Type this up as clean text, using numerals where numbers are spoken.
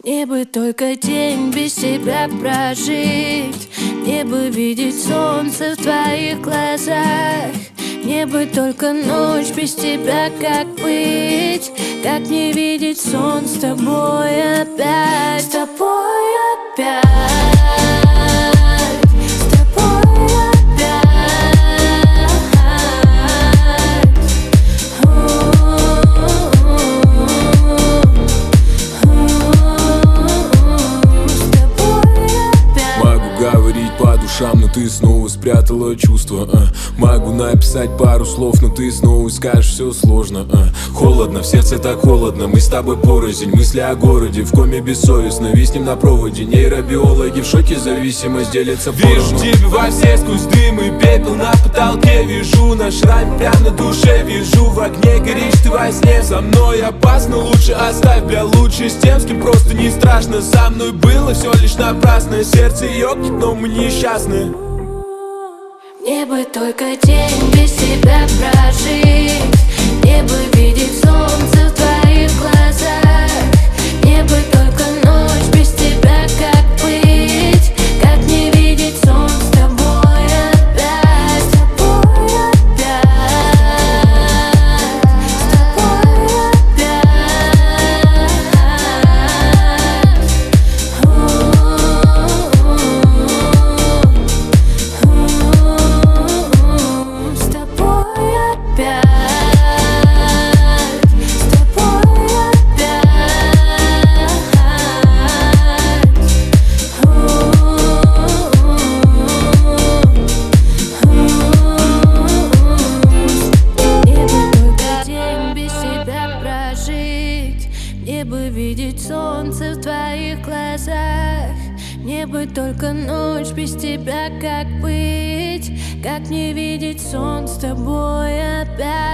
Мне бы только день без тебя прожить, мне бы видеть солнце в твоих глазах. Мне бы только ночь без тебя, как быть, как не видеть сон с тобой опять, с тобой опять, с тобой по душам, но ты снова спрятала чувства. Могу написать пару слов, но ты снова скажешь, все сложно. Холодно, в сердце так холодно, мы с тобой порознь. Мысли о городе, в коме бессовестно, виснем на проводе. Нейробиологи в шоке, зависимость делится поровну. Вижу тебя во все сквозь дым и пепел на потолке. Вижу наш шрам прямо на душе. Вижу в огне, горишь ты во сне. Со мной опасно, лучше оставь, бля, лучше с тем, с кем просто не страшно. Со мной было все лишь напрасно. Сердце ёкнет, но мы несчастны. Мне бы только день без тебя прожить, мне бы видеть солнце в твоих глазах. Мне бы только ночь без тебя, как быть, как не видеть сон с тобой опять, с тобой опять, с тобой Мне бы видеть солнце в твоих глазах. Мне бы только ночь без тебя, как быть, как не видеть сон с тобой опять.